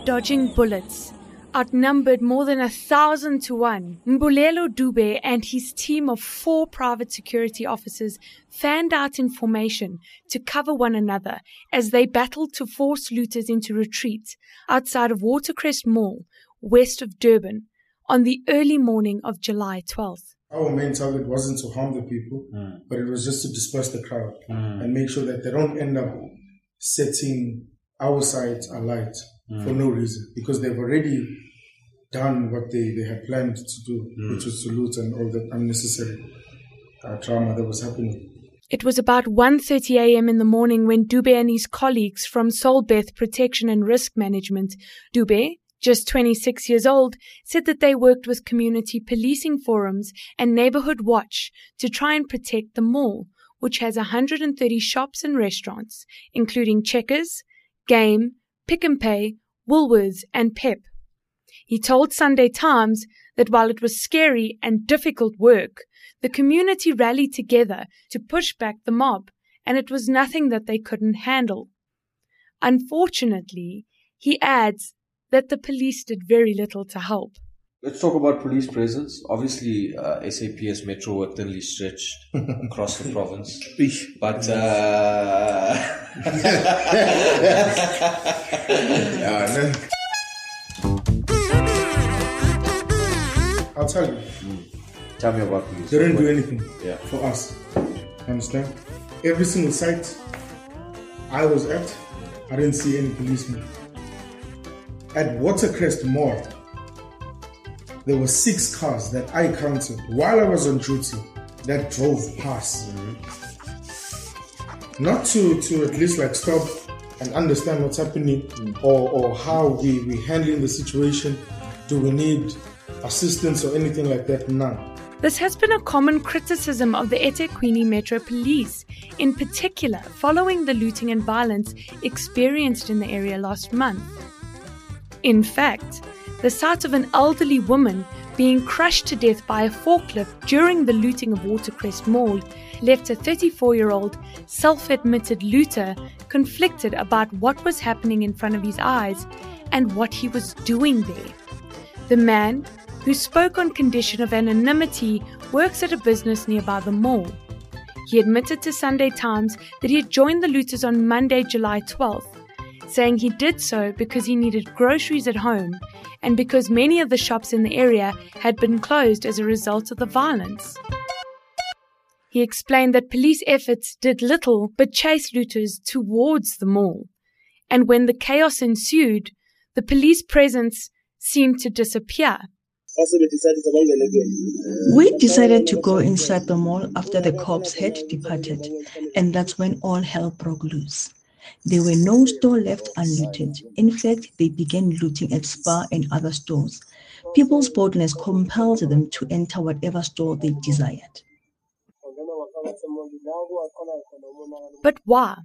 dodging bullets. Outnumbered more than 1,000 to 1, Mbulelo Dube and his team of 4 private security officers fanned out in formation to cover one another as they battled to force looters into retreat outside of Watercrest Mall, west of Durban, on the early morning of July 12th. Our main target wasn't to harm the people, but it was just to disperse the crowd and make sure that they don't end up setting our side alight for no reason, because they've already done what they had planned to do, which was to loot and all that unnecessary drama that was happening. It was about 1:30 a.m. in the morning when Dube and his colleagues from Solbeth Protection and Risk Management, Dube, just 26 years old, said that they worked with community policing forums and Neighborhood Watch to try and protect the mall, which has 130 shops and restaurants, including Checkers, Game, Pick n Pay, Woolworths, and Pep. He told Sunday Times that while it was scary and difficult work, the community rallied together to push back the mob, and it was nothing that they couldn't handle. Unfortunately, he adds that the police did very little to help. Let's talk about police presence. Obviously, SAPS Metro were thinly stretched across the province. But I'll tell you. Tell me about police. They didn't do anything for us. Understand? Every single site I was at, I didn't see any policemen. At Watercrest Mall, there were 6 cars that I counted while I was on duty that drove past. Not to at least like stop and understand what's happening or how we handling the situation. Do we need assistance or anything like that? None. This has been a common criticism of the eThekwini Metro Police, in particular following the looting and violence experienced in the area last month. In fact, the sight of an elderly woman being crushed to death by a forklift during the looting of Watercrest Mall left a 34-year-old self-admitted looter conflicted about what was happening in front of his eyes and what he was doing there. The man, who spoke on condition of anonymity, works at a business nearby the mall. He admitted to Sunday Times that he had joined the looters on Monday, July 12th, saying he did so because he needed groceries at home and because many of the shops in the area had been closed as a result of the violence. He explained that police efforts did little but chase looters towards the mall, and when the chaos ensued, the police presence seemed to disappear. We decided to go inside the mall after the cops had departed, and that's when all hell broke loose. There were no stores left unlooted. In fact, they began looting at Spar and other stores. People's boldness compelled them to enter whatever store they desired. But why?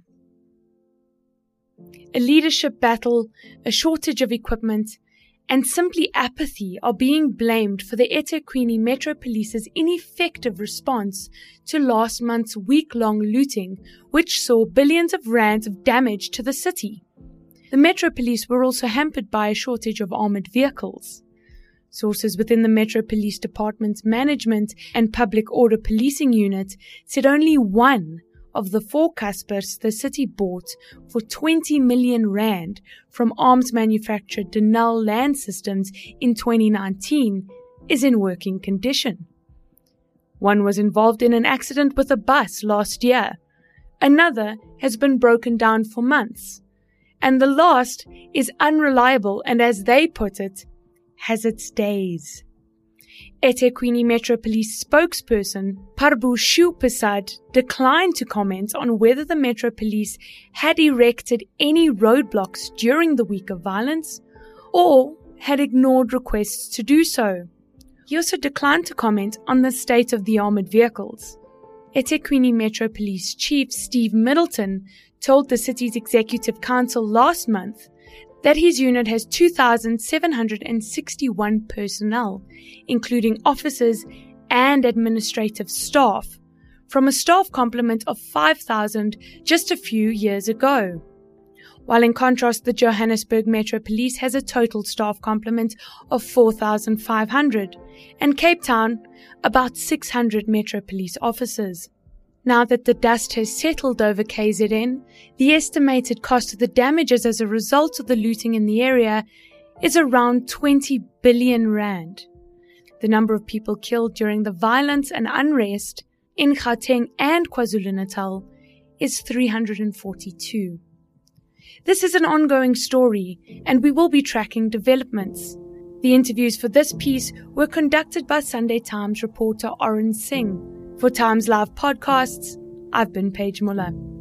A leadership battle, a shortage of equipment, and simply apathy are being blamed for the eThekwini Metro Police's ineffective response to last month's week-long looting, which saw billions of rands of damage to the city. The Metro Police were also hampered by a shortage of armored vehicles. Sources within the Metro Police Department's Management and Public Order Policing Unit said only one of the 4 Caspers the city bought for 20 million rand from arms manufacturer Denel Land Systems in 2019 is in working condition. One was involved in an accident with a bus last year. Another has been broken down for months. And the last is unreliable and, as they put it, has its days. eThekwini Metro Police spokesperson Parbu Shupasad declined to comment on whether the Metro Police had erected any roadblocks during the week of violence or had ignored requests to do so. He also declined to comment on the state of the armored vehicles. eThekwini Metro Police Chief Steve Middleton told the city's Executive Council last month that his unit has 2,761 personnel, including officers and administrative staff, from a staff complement of 5,000 just a few years ago. while in contrast, the Johannesburg Metro Police has a total staff complement of 4,500, and Cape Town about 600 Metro Police officers. Now that the dust has settled over KZN, the estimated cost of the damages as a result of the looting in the area is around 20 billion rand. The number of people killed during the violence and unrest in Gauteng and KwaZulu-Natal is 342. This is an ongoing story, and we will be tracking developments. The interviews for this piece were conducted by Sunday Times reporter Oren Singh. For Times Live podcasts, I've been Paige Muller.